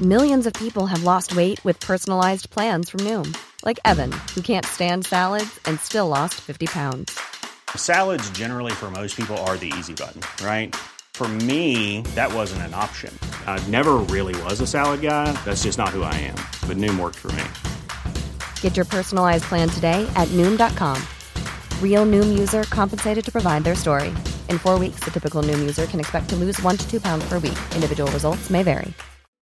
Millions of people have lost weight with personalized plans from Noom. Like Evan, who can't stand salads and still lost 50 pounds. Salads generally for most people are the easy button, right? For me, that wasn't an option. I never really was a salad guy. That's just not who I am. But Noom worked for me. Get your personalized plan today at Noom.com. Real Noom user compensated to provide their story. In 4 weeks, the typical Noom user can expect to lose 1 to 2 pounds per week. Individual results may vary.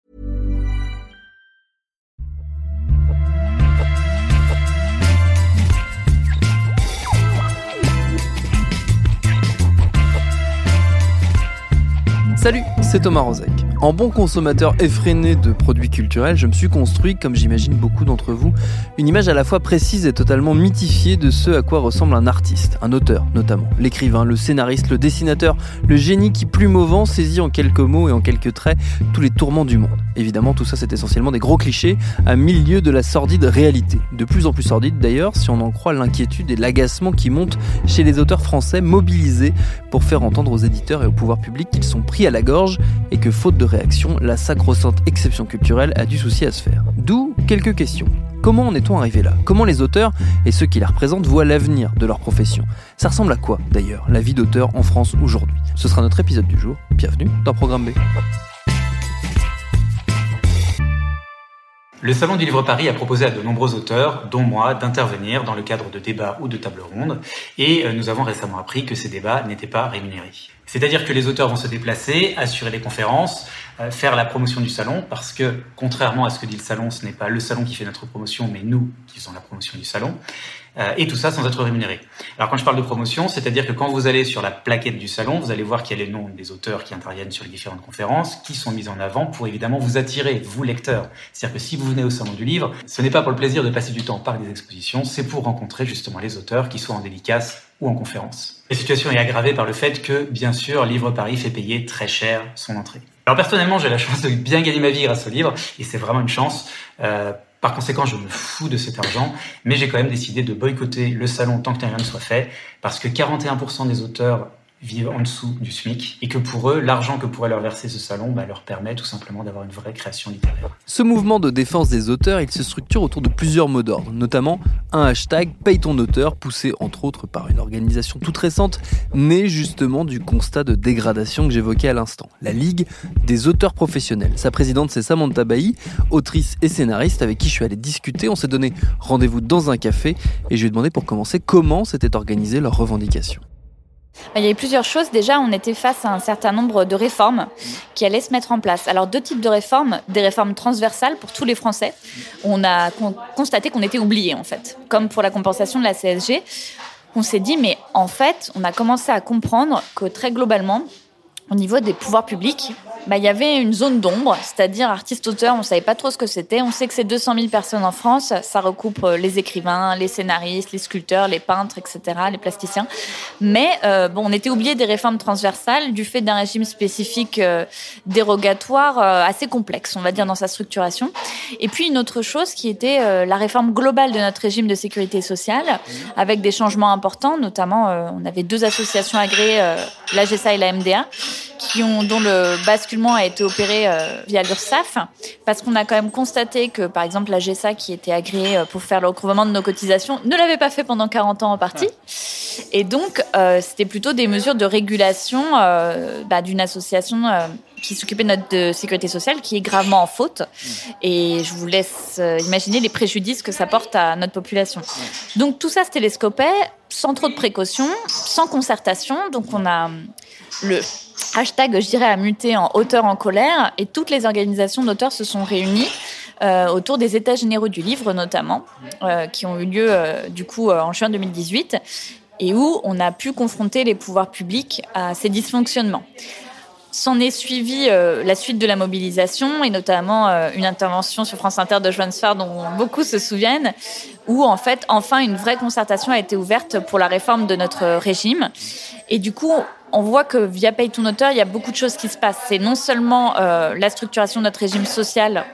Salut, c'est Thomas Rozek. En bon consommateur effréné de produits culturels, je me suis construit, comme j'imagine beaucoup d'entre vous, une image à la fois précise et totalement mythifiée de ce à quoi ressemble un artiste, un auteur notamment, l'écrivain, le scénariste, le dessinateur, le génie qui, plume au vent, saisit en quelques mots et en quelques traits tous les tourments du monde. Évidemment, tout ça c'est essentiellement des gros clichés à mille lieues de la sordide réalité. De plus en plus sordide d'ailleurs, si on en croit l'inquiétude et l'agacement qui montent chez les auteurs français mobilisés pour faire entendre aux éditeurs et au pouvoir public qu'ils sont pris à la gorge et que, faute de réaction, la sacro-sainte exception culturelle a du souci à se faire. D'où quelques questions. Comment en est-on arrivé là ? Comment les auteurs et ceux qui les représentent voient l'avenir de leur profession ? Ça ressemble à quoi d'ailleurs, la vie d'auteur en France aujourd'hui ? Ce sera notre épisode du jour. Bienvenue dans Programme B. Le Salon du Livre Paris a proposé à de nombreux auteurs, dont moi, d'intervenir dans le cadre de débats ou de tables rondes, et nous avons récemment appris que ces débats n'étaient pas rémunérés. C'est-à-dire que les auteurs vont se déplacer, assurer les conférences, faire la promotion du salon, parce que, contrairement à ce que dit le salon, ce n'est pas le salon qui fait notre promotion, mais nous qui faisons la promotion du salon, et tout ça sans être rémunéré. Alors quand je parle de promotion, c'est-à-dire que quand vous allez sur la plaquette du salon, vous allez voir qu'il y a les noms des auteurs qui interviennent sur les différentes conférences, qui sont mis en avant pour évidemment vous attirer, vous lecteurs. C'est-à-dire que si vous venez au salon du livre, ce n'est pas pour le plaisir de passer du temps par des expositions, c'est pour rencontrer justement les auteurs, qui soient en dédicace ou en conférence. La situation est aggravée par le fait que, bien sûr, Livre Paris fait payer très cher son entrée. Alors personnellement, j'ai la chance de bien gagner ma vie grâce au livre, et c'est vraiment une chance. Par conséquent, je me fous de cet argent, mais j'ai quand même décidé de boycotter le salon tant que rien ne soit fait, parce que 41% des auteurs vivent en dessous du SMIC, et que pour eux, l'argent que pourrait leur verser ce salon leur permet tout simplement d'avoir une vraie création littéraire. Ce mouvement de défense des auteurs, il se structure autour de plusieurs mots d'ordre, notamment un hashtag « Paye ton auteur », poussé entre autres par une organisation toute récente, née justement du constat de dégradation que j'évoquais à l'instant, la Ligue des auteurs professionnels. Sa présidente, c'est Samantha Bailly, autrice et scénariste avec qui je suis allé discuter. On s'est donné rendez-vous dans un café et je lui ai demandé pour commencer comment s'étaient organisées leurs revendications. Il y avait plusieurs choses. Déjà, on était face à un certain nombre de réformes qui allaient se mettre en place. Alors, 2 types de réformes. Des réformes transversales pour tous les Français. On a constaté qu'on était oubliés, en fait. Comme pour la compensation de la CSG. On s'est dit, mais en fait, on a commencé à comprendre que très globalement, au niveau des pouvoirs publics, il y avait une zone d'ombre, c'est-à-dire artistes-auteurs, on ne savait pas trop ce que c'était. On sait que c'est 200 000 personnes en France, ça recoupe les écrivains, les scénaristes, les sculpteurs, les peintres, etc., les plasticiens. Mais on était oubliés des réformes transversales du fait d'un régime spécifique dérogatoire assez complexe, on va dire, dans sa structuration. Et puis une autre chose qui était la réforme globale de notre régime de sécurité sociale, avec des changements importants, notamment on avait 2 associations agréées, l'AGESA et la MDA, dont le basculement a été opéré via l'URSSAF, parce qu'on a quand même constaté que, par exemple, la GESA, qui était agréée pour faire le recouvrement de nos cotisations, ne l'avait pas fait pendant 40 ans en partie. Et donc, c'était plutôt des mesures de régulation d'une association qui s'occupait de notre sécurité sociale, qui est gravement en faute. Et je vous laisse imaginer les préjudices que ça porte à notre population. Donc, tout ça se télescopait, sans trop de précautions, sans concertation. Donc, on a le hashtag, je dirais, a muté en auteurs en colère, et toutes les organisations d'auteurs se sont réunies autour des États généraux du livre, notamment, qui ont eu lieu en juin 2018, et où on a pu confronter les pouvoirs publics à ces dysfonctionnements. S'en est suivi la suite de la mobilisation, et notamment une intervention sur France Inter de Joanne Sfar, dont beaucoup se souviennent, où en fait, enfin, une vraie concertation a été ouverte pour la réforme de notre régime. Et du coup, on voit que via Paye ton auteur, il y a beaucoup de choses qui se passent. C'est non seulement la structuration de notre régime social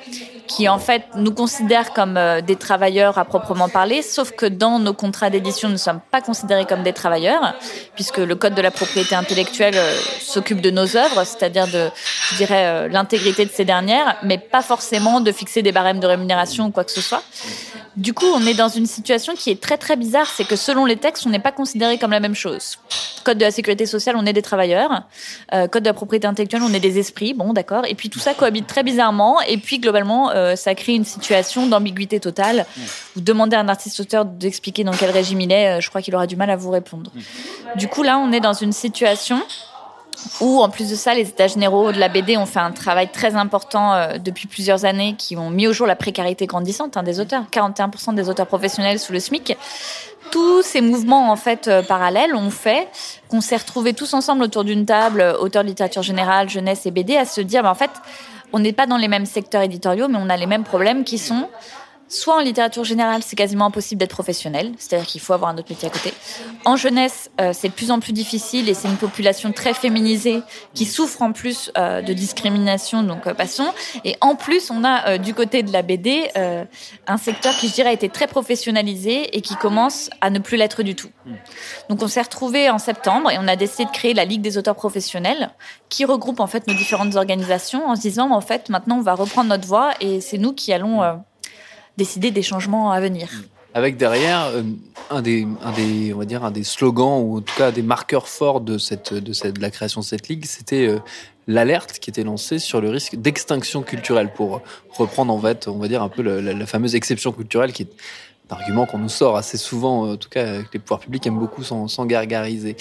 qui en fait nous considèrent comme des travailleurs à proprement parler, sauf que dans nos contrats d'édition, nous ne sommes pas considérés comme des travailleurs, puisque le code de la propriété intellectuelle s'occupe de nos œuvres, c'est-à-dire de, je dirais, l'intégrité de ces dernières, mais pas forcément de fixer des barèmes de rémunération ou quoi que ce soit. Du coup, on est dans une situation qui est très très bizarre, c'est que selon les textes, on n'est pas considéré comme la même chose. Code de la sécurité sociale, on est des travailleurs. Code de la propriété intellectuelle, on est des esprits. Bon, d'accord. Et puis tout ça cohabite très bizarrement. Et puis globalement, ça crée une situation d'ambiguïté totale. Vous demandez à un artiste-auteur d'expliquer dans quel régime il est, je crois qu'il aura du mal à vous répondre. Du coup, là, on est dans une situation où, en plus de ça, les états généraux de la BD ont fait un travail très important depuis plusieurs années, qui ont mis au jour la précarité grandissante des auteurs. 41% des auteurs professionnels sous le SMIC. Tous ces mouvements en fait parallèles ont fait qu'on s'est retrouvés tous ensemble autour d'une table, auteurs de littérature générale, jeunesse et BD, à se dire en fait, on n'est pas dans les mêmes secteurs éditoriaux, mais on a les mêmes problèmes qui sont soit en littérature générale, c'est quasiment impossible d'être professionnel, c'est-à-dire qu'il faut avoir un autre métier à côté. En jeunesse, c'est de plus en plus difficile et c'est une population très féminisée qui souffre en plus de discrimination, donc passons. Et en plus, on a du côté de la BD un secteur qui, je dirais, a été très professionnalisé et qui commence à ne plus l'être du tout. Donc on s'est retrouvés en septembre et on a décidé de créer la Ligue des auteurs professionnels qui regroupe en fait nos différentes organisations en se disant en fait maintenant on va reprendre notre voix et c'est nous qui allons décider des changements à venir. Avec derrière un des slogans ou en tout cas des marqueurs forts de la création de cette ligue, c'était l'alerte qui était lancée sur le risque d'extinction culturelle, pour reprendre en fait, on va dire un peu la fameuse exception culturelle, qui est un argument qu'on nous sort assez souvent, en tout cas que les pouvoirs publics aiment beaucoup s'en gargariser.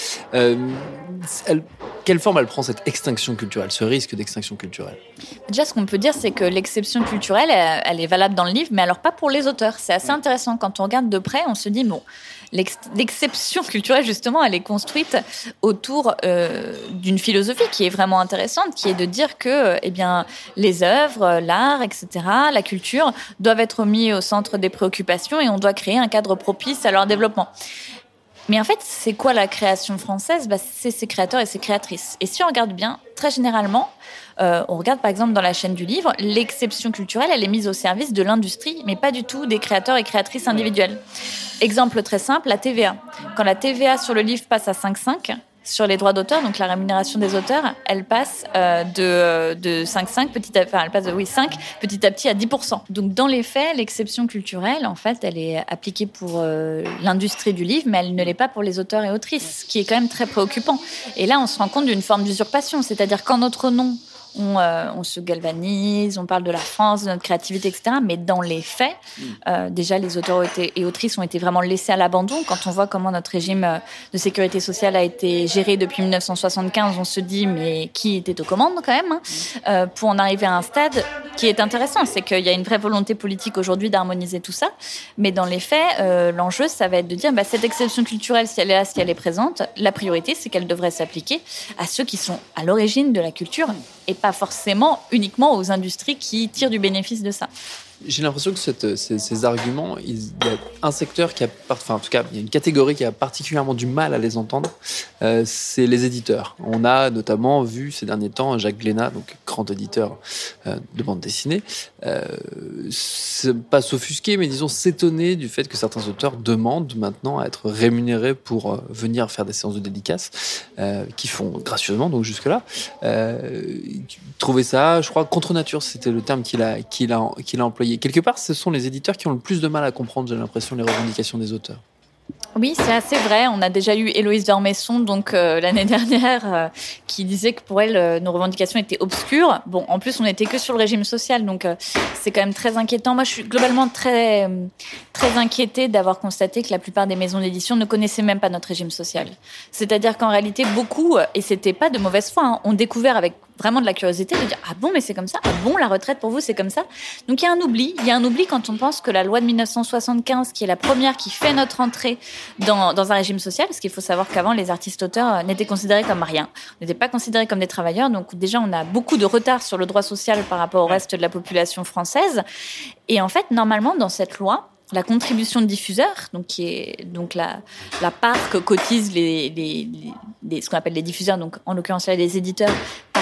Quelle forme elle prend, cette extinction culturelle, ce risque d'extinction culturelle ? Déjà, ce qu'on peut dire, c'est que l'exception culturelle, elle est valable dans le livre, mais alors pas pour les auteurs. C'est assez intéressant. Quand on regarde de près, on se dit, bon, l'exception culturelle, justement, elle est construite autour d'une philosophie qui est vraiment intéressante, qui est de dire que les œuvres, l'art, etc., la culture doivent être mis au centre des préoccupations et on doit créer un cadre propice à leur développement. Mais en fait, c'est quoi la création française ? C'est ses créateurs et ses créatrices. Et si on regarde bien, très généralement, on regarde par exemple dans la chaîne du livre, l'exception culturelle, elle est mise au service de l'industrie, mais pas du tout des créateurs et créatrices individuels. Exemple très simple, la TVA. Quand la TVA sur le livre passe à 5,5, sur les droits d'auteur, donc la rémunération des auteurs, elle passe de 5,5 petit à petit à 10%. Donc dans les faits, l'exception culturelle, en fait, elle est appliquée pour l'industrie du livre, mais elle ne l'est pas pour les auteurs et autrices, ce qui est quand même très préoccupant. Et là, on se rend compte d'une forme d'usurpation, c'est-à-dire qu'en notre nom, on se galvanise, on parle de la France, de notre créativité, etc. Mais dans les faits, déjà, les auteurs et autrices ont été vraiment laissés à l'abandon. Quand on voit comment notre régime de sécurité sociale a été géré depuis 1975, on se dit, mais qui était aux commandes quand même, pour en arriver à un stade qui est intéressant. C'est qu'il y a une vraie volonté politique aujourd'hui d'harmoniser tout ça. Mais dans les faits, l'enjeu, ça va être de dire, cette exception culturelle, si elle est là, si elle est présente, la priorité, c'est qu'elle devrait s'appliquer à ceux qui sont à l'origine de la culture et pas forcément uniquement aux industries qui tirent du bénéfice de ça. J'ai l'impression que ces arguments, il y a un secteur en tout cas, il y a une catégorie qui a particulièrement du mal à les entendre, c'est les éditeurs. On a notamment vu ces derniers temps Jacques Glénat, donc grand éditeur de bande dessinée, pas s'offusquer, mais disons s'étonner du fait que certains auteurs demandent maintenant à être rémunérés pour venir faire des séances de dédicaces, qui font gracieusement, donc jusque-là. Trouver ça, je crois, contre nature, c'était le terme qu'il a employé. Quelque part, ce sont les éditeurs qui ont le plus de mal à comprendre, j'ai l'impression, les revendications des auteurs. Oui, c'est assez vrai. On a déjà eu Héloïse Dormesson, donc l'année dernière, qui disait que pour elle, nos revendications étaient obscures. Bon, en plus, on n'était que sur le régime social, donc c'est quand même très inquiétant. Moi, je suis globalement très, très inquiétée d'avoir constaté que la plupart des maisons d'édition ne connaissaient même pas notre régime social. C'est-à-dire qu'en réalité, beaucoup, et c'était pas de mauvaise foi, ont découvert avec vraiment de la curiosité de dire « Ah bon, mais c'est comme ça ? Ah bon, la retraite pour vous, c'est comme ça ?» Donc il y a un oubli. Il y a un oubli quand on pense que la loi de 1975, qui est la première qui fait notre entrée dans un régime social, parce qu'il faut savoir qu'avant, les artistes-auteurs n'étaient considérés comme rien. On n'était pas considérés comme des travailleurs. Donc déjà, on a beaucoup de retard sur le droit social par rapport au reste de la population française. Et en fait, normalement, dans cette loi, la contribution de diffuseur, donc qui est donc la part que cotisent ce qu'on appelle les diffuseurs, donc en l'occurrence là les éditeurs, par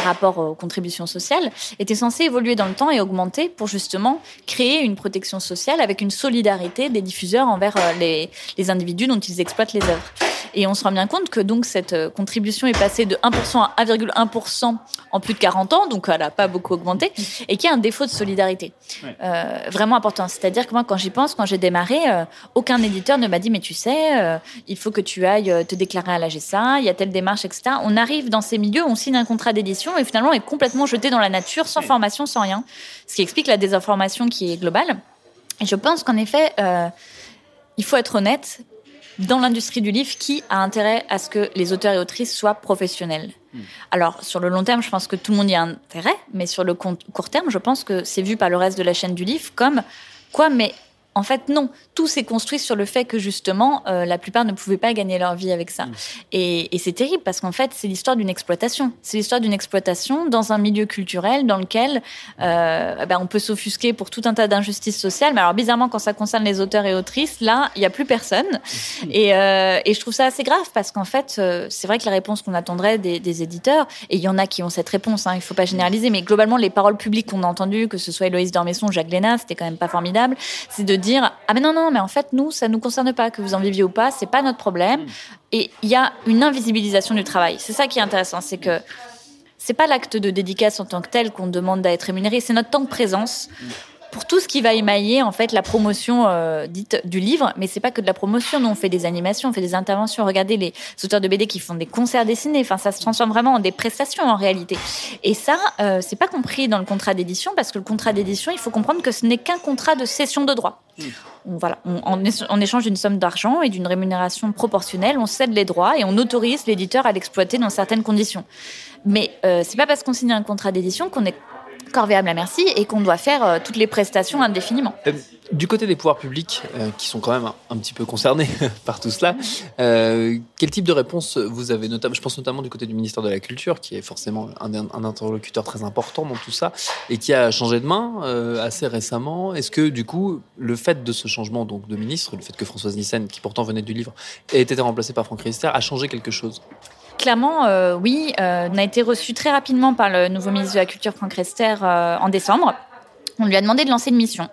par rapport aux contributions sociales, était censé évoluer dans le temps et augmenter pour justement créer une protection sociale avec une solidarité des diffuseurs envers les individus dont ils exploitent les œuvres. Et on se rend bien compte que donc cette contribution est passée de 1% à 1,1% en plus de 40 ans, donc elle n'a pas beaucoup augmenté, et qu'il y a un défaut de solidarité vraiment important. C'est-à-dire que moi, quand j'y pense, quand j'ai démarré, aucun éditeur ne m'a dit « mais tu sais, il faut que tu ailles te déclarer à la GSA, il y a telle démarche, etc. » On arrive dans ces milieux, on signe un contrat d'édition et finalement on est complètement jeté dans la nature, sans formation, sans rien. Ce qui explique la désinformation qui est globale. Et je pense qu'en effet, il faut être honnête, dans l'industrie du livre, qui a intérêt à ce que les auteurs et autrices soient professionnels. Alors, sur le long terme, je pense que tout le monde y a intérêt, mais sur le court terme, je pense que c'est vu par le reste de la chaîne du livre comme quoi, mais en fait, non. Tout s'est construit sur le fait que, justement, la plupart ne pouvaient pas gagner leur vie avec ça. Et c'est terrible parce qu'en fait, c'est l'histoire d'une exploitation. C'est l'histoire d'une exploitation dans un milieu culturel dans lequel on peut s'offusquer pour tout un tas d'injustices sociales. Mais alors, bizarrement, quand ça concerne les auteurs et autrices, là, il n'y a plus personne. Et je trouve ça assez grave parce qu'en fait, c'est vrai que la réponse qu'on attendrait des éditeurs, et il y en a qui ont cette réponse, il ne faut pas généraliser, mais globalement, les paroles publiques qu'on a entendues, que ce soit Héloïse d'Ormesson ou Jacques Lénat, c'était quand même pas formidable, c'est de dire « Ah mais non, mais en fait, nous, ça ne nous concerne pas, que vous en viviez ou pas, c'est pas notre problème. » Et il y a une invisibilisation du travail. C'est ça qui est intéressant, c'est que c'est pas l'acte de dédicace en tant que tel qu'on demande d'être rémunéré, c'est notre temps de présence pour tout ce qui va émailler en fait la promotion dite du livre, mais c'est pas que de la promotion. Nous on fait des animations, on fait des interventions. Regardez les auteurs de BD qui font des concerts dessinés. Enfin, ça se transforme vraiment en des prestations en réalité. Et ça, c'est pas compris dans le contrat d'édition parce que le contrat d'édition, il faut comprendre que ce n'est qu'un contrat de cession de droits. En échange d'une somme d'argent et d'une rémunération proportionnelle, on cède les droits et on autorise l'éditeur à l'exploiter dans certaines conditions. Mais c'est pas parce qu'on signe un contrat d'édition qu'on est corvéable à merci et qu'on doit faire toutes les prestations indéfiniment. Du côté des pouvoirs publics, qui sont quand même un petit peu concernés par tout cela, quel type de réponse vous avez je pense notamment du côté du ministère de la Culture, qui est forcément un interlocuteur très important dans tout ça, et qui a changé de main assez récemment. Est-ce que du coup, le fait de ce changement donc, de ministre, le fait que Françoise Nyssen, qui pourtant venait du livre, ait été remplacée par Franck Riester, a changé quelque chose ? Clairement, oui. On a été reçu très rapidement par le nouveau ministre de la Culture, Franck Riester, en décembre. On lui a demandé de lancer une mission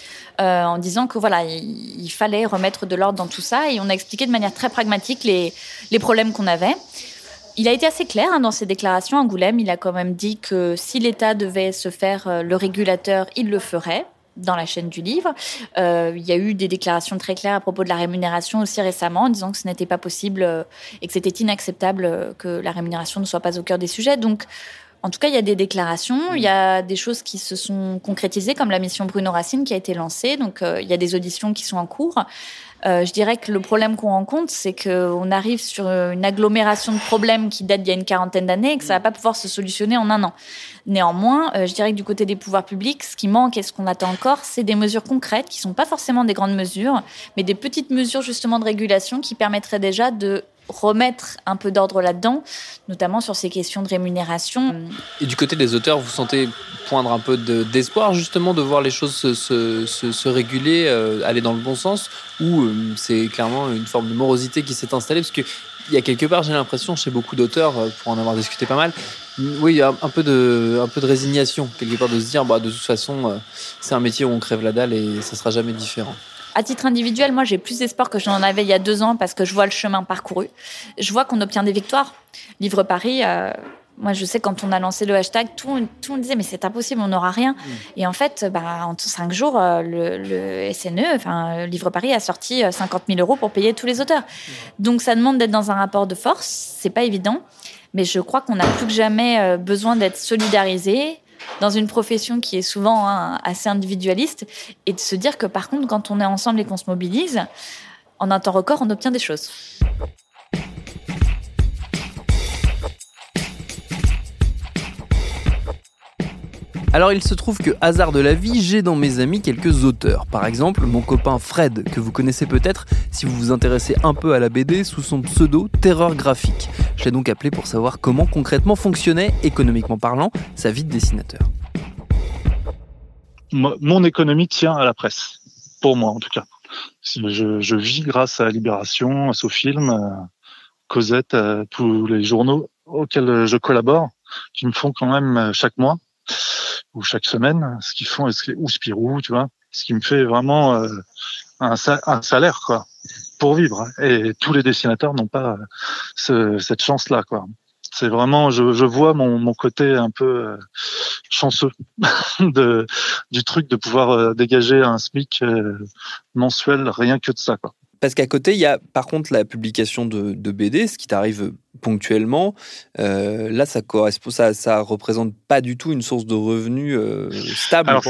en disant que voilà, il fallait remettre de l'ordre dans tout ça. Et on a expliqué de manière très pragmatique les problèmes qu'on avait. Il a été assez clair dans ses déclarations. Angoulême, il a quand même dit que si l'État devait se faire le régulateur, il le ferait. Dans la chaîne du livre. Il y a eu des déclarations très claires à propos de la rémunération aussi récemment, en disant que ce n'était pas possible et que c'était inacceptable que la rémunération ne soit pas au cœur des sujets. Donc, en tout cas, il y a des déclarations, il y a des choses qui se sont concrétisées, comme la mission Bruno Racine qui a été lancée. Donc, il y a des auditions qui sont en cours. Je dirais que le problème qu'on rencontre, c'est qu'on arrive sur une agglomération de problèmes qui date d'il y a une quarantaine d'années et que ça ne va pas pouvoir se solutionner en un an. Néanmoins, je dirais que du côté des pouvoirs publics, ce qui manque et ce qu'on attend encore, c'est des mesures concrètes qui ne sont pas forcément des grandes mesures, mais des petites mesures justement de régulation qui permettraient déjà de remettre un peu d'ordre là-dedans, notamment sur ces questions de rémunération. Et du côté des auteurs, vous sentez poindre un peu d'espoir justement de voir les choses se réguler, aller dans le bon sens, ou c'est clairement une forme de morosité qui s'est installée, parce que il y a quelque part, j'ai l'impression, chez beaucoup d'auteurs, pour en avoir discuté pas mal, oui, il y a un peu de résignation, quelque part, de se dire, de toute façon, c'est un métier où on crève la dalle et ça sera jamais différent. À titre individuel, moi, j'ai plus d'espoir que j'en avais il y a 2 ans parce que je vois le chemin parcouru. Je vois qu'on obtient des victoires. Livre Paris, moi, je sais, quand on a lancé le hashtag, tout le monde disait, mais c'est impossible, on n'aura rien. Et en fait, en 5 jours, le SNE, Livre Paris, a sorti 50 000 € pour payer tous les auteurs. Donc, ça demande d'être dans un rapport de force. C'est pas évident. Mais je crois qu'on a plus que jamais besoin d'être solidarisés dans une profession qui est souvent assez individualiste, et de se dire que par contre, quand on est ensemble et qu'on se mobilise, en un temps record, on obtient des choses. Alors il se trouve que, hasard de la vie, j'ai dans mes amis quelques auteurs. Par exemple, mon copain Fred, que vous connaissez peut-être si vous vous intéressez un peu à la BD, sous son pseudo Terreur Graphique. Je l'ai donc appelé pour savoir comment concrètement fonctionnait, économiquement parlant, sa vie de dessinateur. Mon économie tient à la presse, pour moi en tout cas. Je vis grâce à Libération, à Sofilm, Cosette, à tous les journaux auxquels je collabore. qui me font quand même chaque mois ou chaque semaine, ce qu'ils font, ou Spirou, tu vois, ce qui me fait vraiment un salaire, quoi, pour vivre. Et tous les dessinateurs n'ont pas cette chance-là, quoi. C'est vraiment, je vois mon côté un peu chanceux du truc de pouvoir dégager un SMIC mensuel rien que de ça, quoi. Parce qu'à côté, il y a par contre la publication de BD, ce qui t'arrive ponctuellement. Là, ça correspond, ça représente pas du tout une source de revenus stable. Alors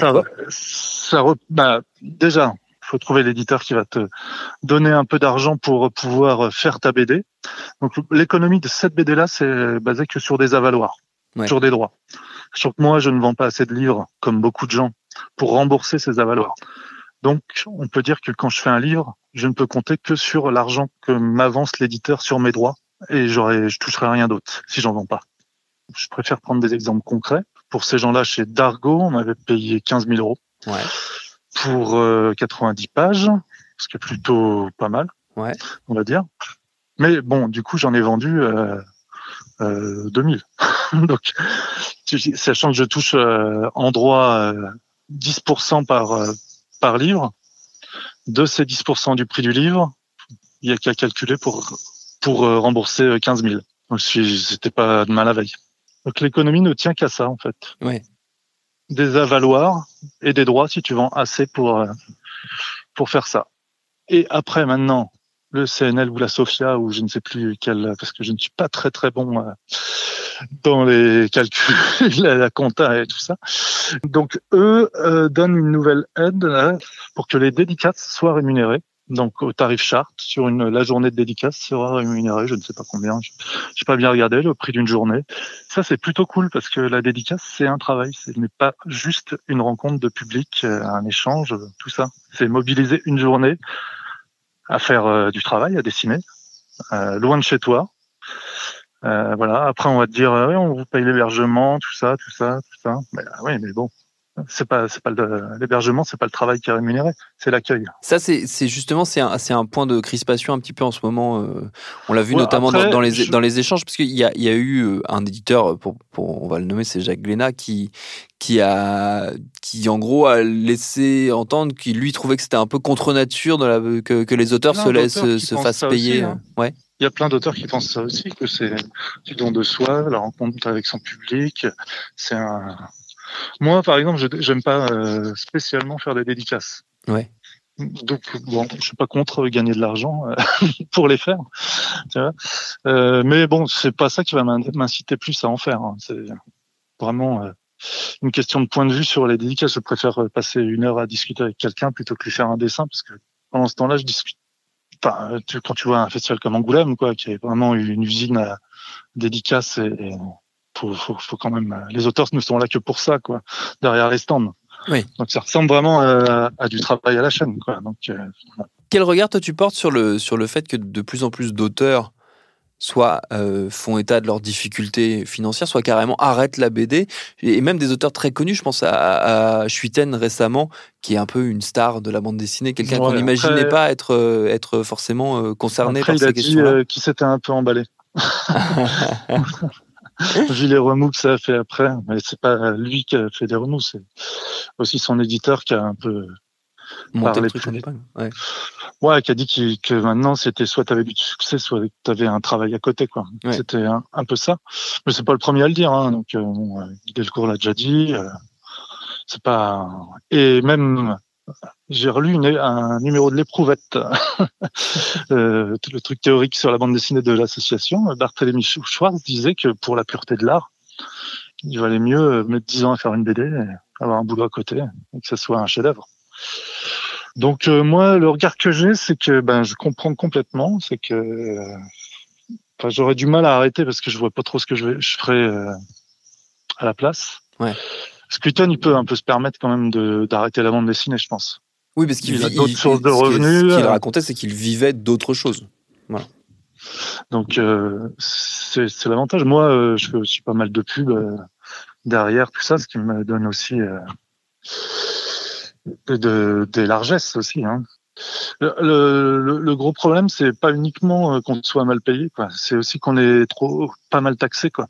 déjà, il faut trouver l'éditeur qui va te donner un peu d'argent pour pouvoir faire ta BD. Donc l'économie de cette BD-là, c'est basé que sur des avaloirs, sur des droits. Sur que moi, je ne vends pas assez de livres, comme beaucoup de gens, pour rembourser ces avaloirs. Donc, on peut dire que quand je fais un livre, je ne peux compter que sur l'argent que m'avance l'éditeur sur mes droits et je toucherai rien d'autre si j'en vends pas. Je préfère prendre des exemples concrets. Pour ces gens-là, chez Dargaud, on m'avait payé 15 000 euros pour 90 pages, ce qui est plutôt pas mal, on va dire. Mais bon, du coup, j'en ai vendu 2000. Donc, sachant que je touche en droit 10% par livre, de ces 10% du prix du livre, il y a qu'à calculer pour rembourser 15 000. Donc, c'était pas de mal à veille. Donc, l'économie ne tient qu'à ça, en fait. Ouais. Des avaloirs et des droits si tu vends assez pour faire ça. Et après, maintenant, le CNL ou la SOFIA, ou je ne sais plus quel, parce que je ne suis pas très très bon dans les calculs, la compta et tout ça. Donc, eux donnent une nouvelle aide là, pour que les dédicaces soient rémunérées. Donc, au tarif charte, sur la journée de dédicace sera rémunérée, je ne sais pas combien, j'ai pas bien regardé, le prix d'une journée. Ça, c'est plutôt cool parce que la dédicace, c'est un travail. Ce n'est pas juste une rencontre de public, un échange, tout ça. C'est mobiliser une journée à faire du travail, à dessiner, loin de chez toi. Voilà. Après, on va te dire, oui, on vous paye l'hébergement, tout ça. Mais, oui, mais bon. C'est pas l'hébergement, c'est pas le travail qui est rémunéré, c'est l'accueil. Ça, c'est justement, c'est un point de crispation un petit peu en ce moment. On l'a vu notamment après, dans les échanges, parce qu'il y a eu un éditeur, on va le nommer, c'est Jacques Glénat, qui en gros a laissé entendre qu'il lui trouvait que c'était un peu contre nature que les auteurs se fassent payer. Aussi, hein. Ouais. Il y a plein d'auteurs qui pensent ça aussi, que c'est du don de soi, la rencontre avec son public. Moi, par exemple, j'aime pas spécialement faire des dédicaces. Ouais. Donc, bon, je suis pas contre gagner de l'argent pour les faire. Tu vois, mais bon, c'est pas ça qui va m'inciter plus à en faire. Hein. C'est vraiment une question de point de vue sur les dédicaces. Je préfère passer 1 heure à discuter avec quelqu'un plutôt que lui faire un dessin, parce que pendant ce temps-là, je discute. Enfin, quand tu vois un festival comme Angoulême, quoi, qui est vraiment une usine à dédicaces et faut quand même. Les auteurs ne sont là que pour ça, quoi, derrière les stands. Oui. Donc ça ressemble vraiment à du travail à la chaîne, quoi. Donc. Quel regard toi tu portes sur le fait que de plus en plus d'auteurs soit font état de leurs difficultés financières, soit carrément arrêtent la BD, et même des auteurs très connus, je pense à Schuiten récemment, qui est un peu une star de la bande dessinée, quelqu'un qu'on n'imaginait pas être forcément concerné par ces questions-là. Il a dit qu'il s'était un peu emballé. Vu les remous que ça a fait après, mais c'est pas lui qui a fait des remous, c'est aussi son éditeur qui a un peu monté le truc en épingle. Ouais, qui a dit que maintenant c'était soit t'avais du succès, soit t'avais un travail à côté, quoi. Ouais. C'était un peu ça. Mais c'est pas le premier à le dire, hein. Donc Guy Delcourt l'a déjà dit. C'est pas. Et même j'ai relu un numéro de l'Éprouvette, le truc théorique sur la bande dessinée de l'association. Barthélemy Schwartz disait que pour la pureté de l'art, il valait mieux mettre 10 ans à faire une BD et avoir un boulot à côté, et que ça soit un chef-d'œuvre. Donc moi, le regard que j'ai, c'est que je comprends complètement, c'est que j'aurais du mal à arrêter parce que je vois pas trop ce que je ferais à la place. Ouais. Squeaton, il peut un peu se permettre quand même d'arrêter la bande dessinée, je pense. Oui, parce qu'il a d'autres sources de revenus. Ce qu'il racontait, c'est qu'il vivait d'autres choses. Voilà. Donc c'est l'avantage. Moi, je fais aussi pas mal de pubs derrière tout ça, ce qui me donne aussi des largesses aussi. Hein. Le gros problème, c'est pas uniquement qu'on soit mal payé, quoi. C'est aussi qu'on est pas mal taxé, quoi.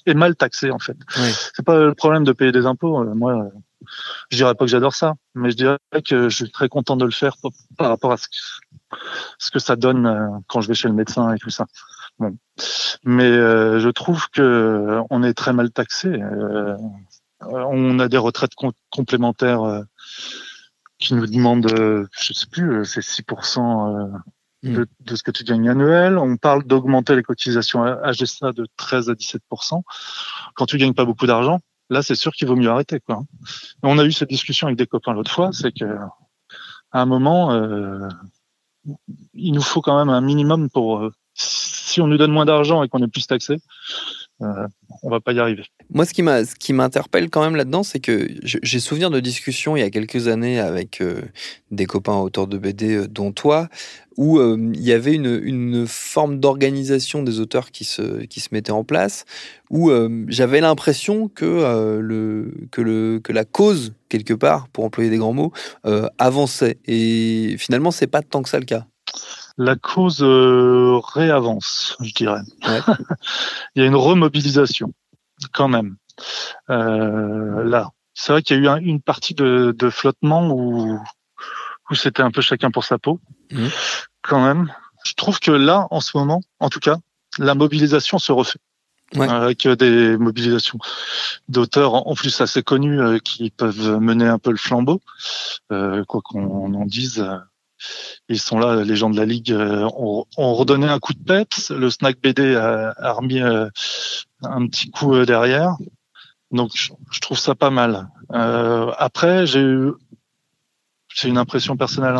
est mal taxé en fait. Oui. C'est pas le problème de payer des impôts. Moi, je dirais pas que j'adore ça, mais je dirais que je suis très content de le faire par rapport à ce que ça donne quand je vais chez le médecin et tout ça. Bon. Mais je trouve que on est très mal taxé. On a des retraites complémentaires qui nous demandent, je sais plus, c'est 6% de ce que tu gagnes annuel. On parle d'augmenter les cotisations HSA de 13 à 17%. Quand tu gagnes pas beaucoup d'argent, là, c'est sûr qu'il vaut mieux arrêter, quoi. On a eu cette discussion avec des copains l'autre fois, c'est que à un moment, il nous faut quand même un minimum pour si on nous donne moins d'argent et qu'on est plus taxé, on va pas y arriver. Moi, ce qui m'interpelle quand même là-dedans, c'est que j'ai souvenir de discussions il y a quelques années avec des copains auteurs de BD, dont toi, où il y avait une forme d'organisation des auteurs qui se mettait en place, où j'avais l'impression que la cause, quelque part, pour employer des grands mots, avançait. Et finalement, c'est pas tant que ça le cas. La cause réavance, je dirais. Ouais. Il y a une remobilisation, quand même. Là, c'est vrai qu'il y a eu une partie de flottement où c'était un peu chacun pour sa peau, quand même. Je trouve que là, en ce moment, en tout cas, la mobilisation se refait. Ouais. Avec des mobilisations d'auteurs en plus assez connus qui peuvent mener un peu le flambeau, quoi qu'on en dise. Ils sont là, les gens de la Ligue ont redonné un coup de peps. Le Snack BD a remis un petit coup derrière. Donc, je trouve ça pas mal. Après, j'ai une impression personnelle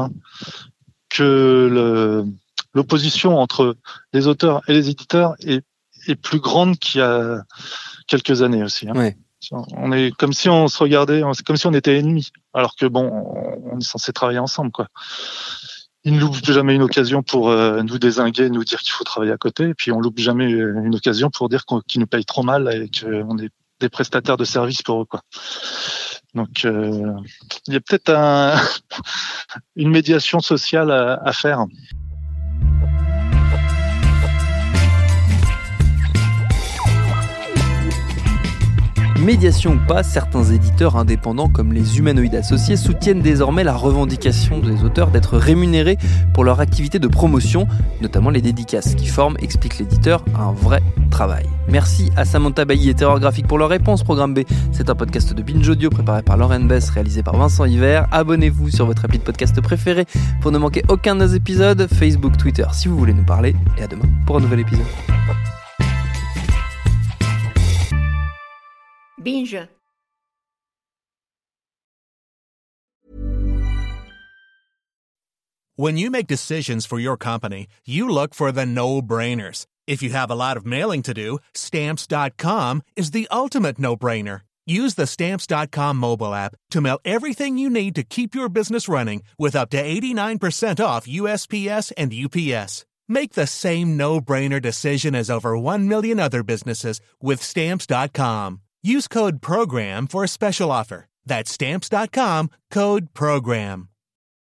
que l'opposition entre les auteurs et les éditeurs est plus grande qu'il y a quelques années aussi. Ouais. On est comme si on se regardait, c'est comme si on était ennemis, alors que bon, on est censé travailler ensemble, quoi. Ils ne loupent jamais une occasion pour nous dézinguer, nous dire qu'il faut travailler à côté, et puis on loupe jamais une occasion pour dire qu'ils nous payent trop mal et qu'on est des prestataires de services pour eux, quoi. Donc, il y a peut-être une médiation sociale à faire. Médiation ou pas, certains éditeurs indépendants comme les Humanoïdes Associés soutiennent désormais la revendication des auteurs d'être rémunérés pour leur activité de promotion, notamment les dédicaces qui forment, explique l'éditeur, un vrai travail. Merci à Samantha Bailly et Terreur Graphique pour leur réponse. Programme B, c'est un podcast de Binge Audio préparé par Lauren Bess, réalisé par Vincent Hiver. Abonnez-vous sur votre appli de podcast préféré pour ne manquer aucun de nos épisodes. Facebook, Twitter si vous voulez nous parler. Et à demain pour un nouvel épisode. Binge. When you make decisions for your company, you look for the no-brainers. If you have a lot of mailing to do, Stamps.com is the ultimate no-brainer. Use the Stamps.com mobile app to mail everything you need to keep your business running with up to 89% off USPS and UPS. Make the same no-brainer decision as over 1 million other businesses with Stamps.com. Use code PROGRAM for a special offer. That's Stamps.com, code PROGRAM.